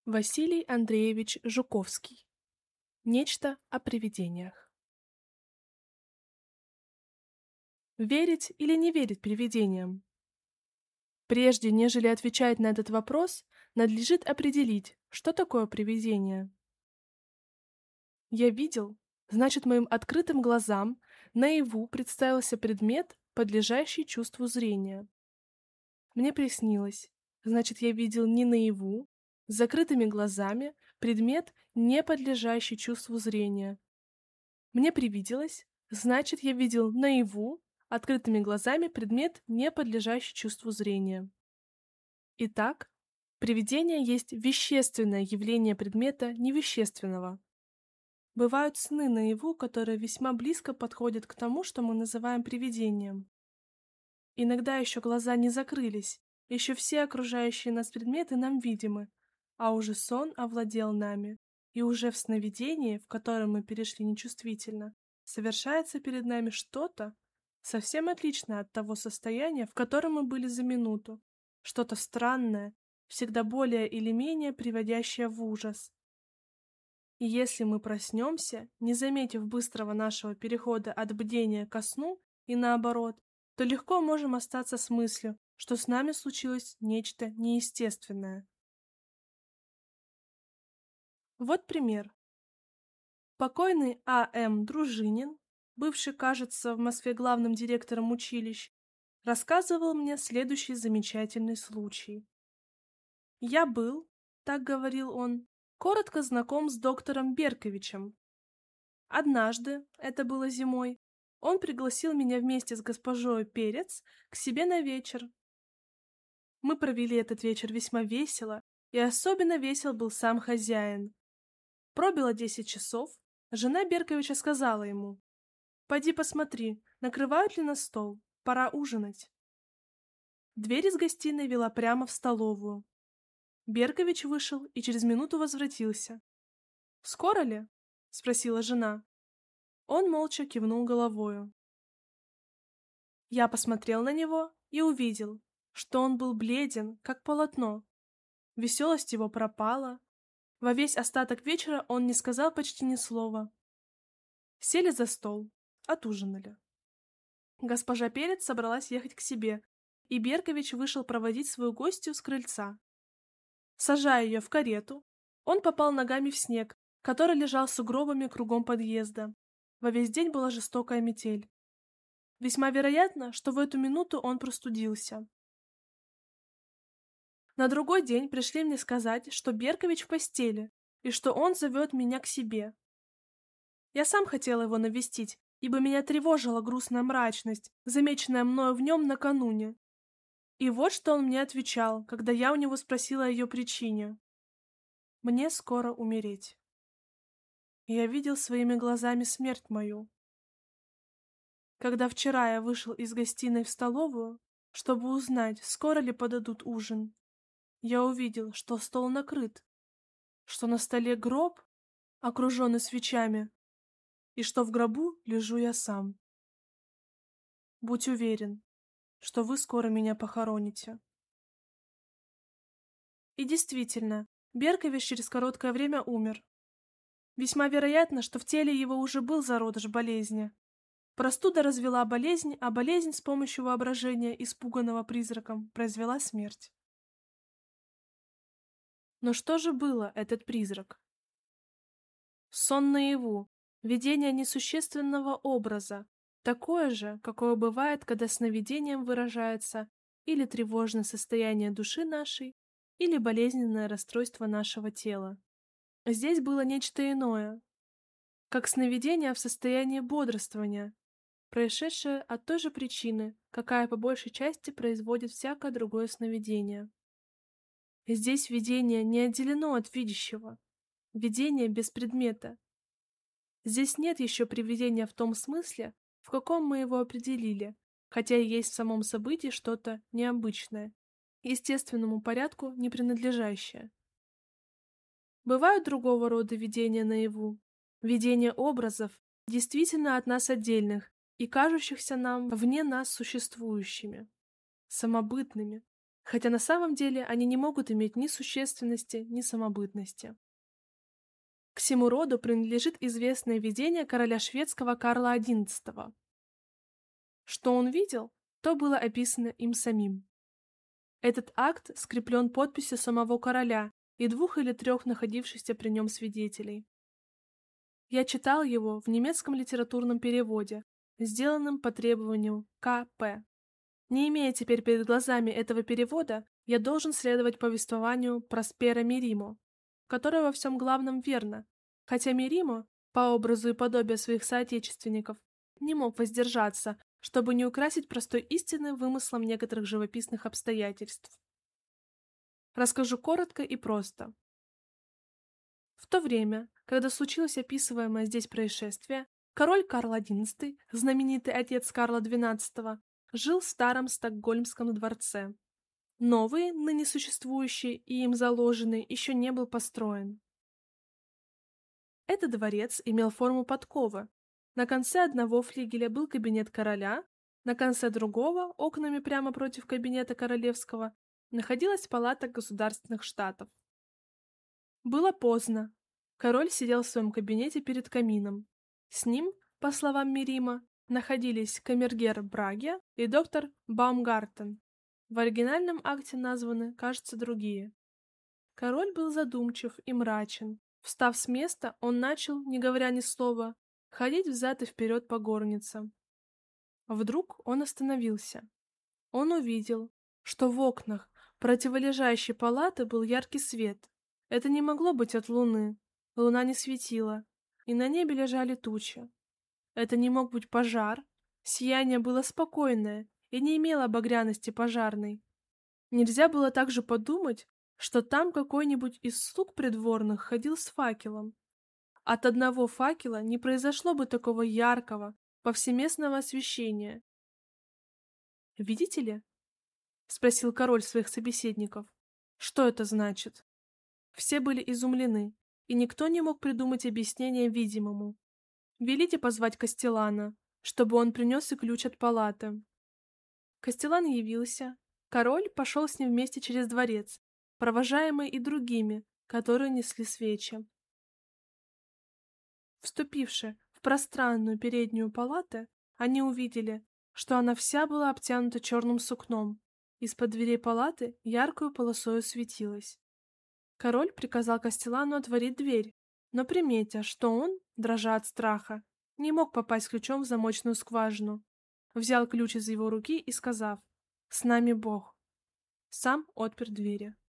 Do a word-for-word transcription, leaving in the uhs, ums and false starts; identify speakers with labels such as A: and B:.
A: Василий Андреевич Жуковский. Нечто о привидениях. Верить или не верить привидениям? Прежде нежели отвечать на этот вопрос, надлежит определить, что такое привидение. Я видел, значит, моим открытым глазам наяву представился предмет, подлежащий чувству зрения. Мне приснилось, значит, я видел не наяву, с закрытыми глазами, предмет, не подлежащий чувству зрения. Мне привиделось, значит, я видел наяву, открытыми глазами, предмет, не подлежащий чувству зрения. Итак, привидение есть вещественное явление предмета невещественного. Бывают сны наяву, которые весьма близко подходят к тому, что мы называем привидением. Иногда еще глаза не закрылись, еще все окружающие нас предметы нам видимы, а уже сон овладел нами, и уже в сновидении, в котором мы перешли нечувствительно, совершается перед нами что-то, совсем отличное от того состояния, в котором мы были за минуту, что-то странное, всегда более или менее приводящее в ужас. И если мы проснемся, не заметив быстрого нашего перехода от бдения ко сну и наоборот, то легко можем остаться с мыслью, что с нами случилось нечто неестественное. Вот пример. Покойный А М Дружинин, бывший, кажется, в Москве главным директором училищ, рассказывал мне следующий замечательный случай. «Я был, — так говорил он, — коротко знаком с доктором Берковичем. Однажды, это было зимой, он пригласил меня вместе с госпожой Перец к себе на вечер. Мы провели этот вечер весьма весело, и особенно весел был сам хозяин. Пробило десять часов, жена Берковича сказала ему: «Пойди посмотри, накрывают ли на стол, пора ужинать». Дверь из гостиной вела прямо в столовую. Беркович вышел и через минуту возвратился. «Скоро ли?» — спросила жена. Он молча кивнул головою. Я посмотрел на него и увидел, что он был бледен, как полотно. Веселость его пропала. Во весь остаток вечера он не сказал почти ни слова. Сели за стол, отужинали. Госпожа Перец собралась ехать к себе, и Беркович вышел проводить свою гостью с крыльца. Сажая ее в карету, он попал ногами в снег, который лежал сугробами кругом подъезда. Во весь день была жестокая метель. Весьма вероятно, что в эту минуту он простудился. На другой день пришли мне сказать, что Беркович в постели, и что он зовет меня к себе. Я сам хотела его навестить, ибо меня тревожила грустная мрачность, замеченная мною в нем накануне. И вот что он мне отвечал, когда я у него спросила о ее причине. «Мне скоро умереть. Я видел своими глазами смерть мою. Когда вчера я вышел из гостиной в столовую, чтобы узнать, скоро ли подадут ужин, я увидел, что стол накрыт, что на столе гроб, окруженный свечами, и что в гробу лежу я сам. Будь уверен, что вы скоро меня похороните». И действительно, Беркович через короткое время умер. Весьма вероятно, что в теле его уже был зародыш болезни. Простуда развела болезнь, а болезнь с помощью воображения, испуганного призраком, произвела смерть. Но что же было этот призрак? Сон наяву, видение несущественного образа, такое же, какое бывает, когда сновидением выражается или тревожное состояние души нашей, или болезненное расстройство нашего тела. Здесь было нечто иное, как сновидение в состоянии бодрствования, происшедшее от той же причины, какая по большей части производит всякое другое сновидение. Здесь видение не отделено от видящего, видение без предмета. Здесь нет еще привидения в том смысле, в каком мы его определили, хотя и есть в самом событии что-то необычное, естественному порядку не принадлежащее. Бывают другого рода видения наяву, видения образов, действительно от нас отдельных и кажущихся нам вне нас существующими, самобытными, хотя на самом деле они не могут иметь ни существенности, ни самобытности. К всему роду принадлежит известное видение короля шведского Карла одиннадцатого. Что он видел, то было описано им самим. Этот акт скреплен подписью самого короля и двух или трех находившихся при нем свидетелей. Я читал его в немецком литературном переводе, сделанном по требованию Ка П. Не имея теперь перед глазами этого перевода, я должен следовать повествованию Проспера Меримо, которое во всем главном верно, хотя Меримо, по образу и подобию своих соотечественников, не мог воздержаться, чтобы не украсить простой истины вымыслом некоторых живописных обстоятельств. Расскажу коротко и просто. В то время, когда случилось описываемое здесь происшествие, король Карл одиннадцатый, знаменитый отец Карла двенадцатого, жил в старом стокгольмском дворце. Новый, ныне существующий и им заложенный, еще не был построен. Этот дворец имел форму подковы. На конце одного флигеля был кабинет короля, на конце другого, окнами прямо против кабинета королевского, находилась палата государственных штатов. Было поздно. Король сидел в своем кабинете перед камином. С ним, по словам Мерима, находились камергер Браге и доктор Баумгартен. В оригинальном акте названы, кажется, другие. Король был задумчив и мрачен. Встав с места, он начал, не говоря ни слова, ходить взад и вперед по горнице. Вдруг он остановился. Он увидел, что в окнах противолежащей палаты был яркий свет. Это не могло быть от луны. Луна не светила, и на небе лежали тучи. Это не мог быть пожар. Сияние было спокойное и не имело багряности пожарной. Нельзя было также подумать, что там какой-нибудь из слуг придворных ходил с факелом. От одного факела не произошло бы такого яркого, повсеместного освещения. «Видите ли?» — спросил король своих собеседников. «Что это значит?» Все были изумлены, и никто не мог придумать объяснение видимому. «Велите позвать Кастеллана, чтобы он принес и ключ от палаты». Кастеллан явился. Король пошел с ним вместе через дворец, провожаемый и другими, которые несли свечи. Вступивши в пространную переднюю палату, они увидели, что она вся была обтянута черным сукном. Из-под дверей палаты яркою полосою светилась. Король приказал Кастеллану отворить дверь, но, приметя, что он, дрожа от страха, не мог попасть ключом в замочную скважину, взял ключ из его руки и, сказав: «С нами Бог», сам отпер двери.